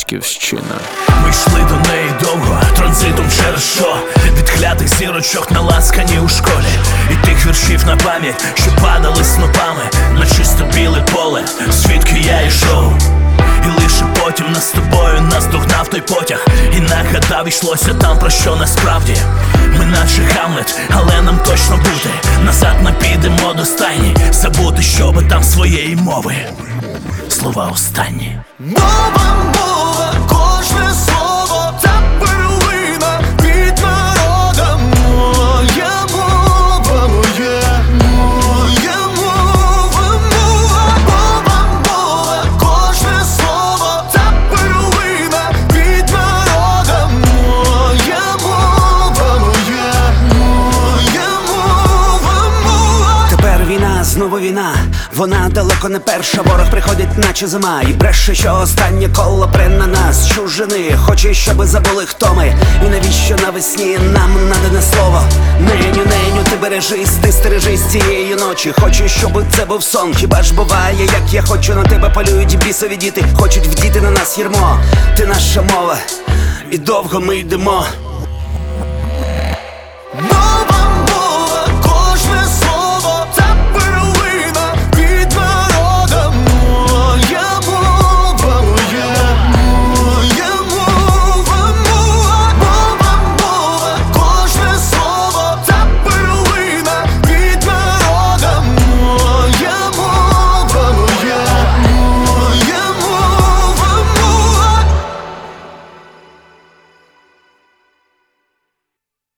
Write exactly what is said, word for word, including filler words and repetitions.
батьківщина. Ми йшли до неї довго, транзитом через що? Від клятих зірочок наласкані у школі, і тих віршів на пам'ять, що падали снопами на чисто біле поле, звідки я йшов. І лише потім нас з тобою наздогнав той потяг і нагадав, йшлося там про що насправді. Ми наче Гамлет, але нам точно бути. Назад не підемо до стайні, забути, щоби там своєї мови. Слова останні. Мова, мова, кожне слово — це перлина від народа. Моя мова, моя, моя мова, мова. Мова, мова, кожне слово — це перлина від народа. Моя мова, моя, моя мова, мова. Тепер війна, знову війна. Вона далеко не перша, ворог приходить наче зима. І бреше, що останнє коло пре на нас. Чужини хоче, щоби забули, хто ми. І навіщо навесні нам надане слово. Неню, неню, ти бережись, ти стережись цієї ночі. Хочу, щоб це був сон. Хіба ж буває, як я хочу, на тебе полюють бісові діти. Хочуть вдіти на нас ярмо. Ти наша мова, і довго ми йдемо.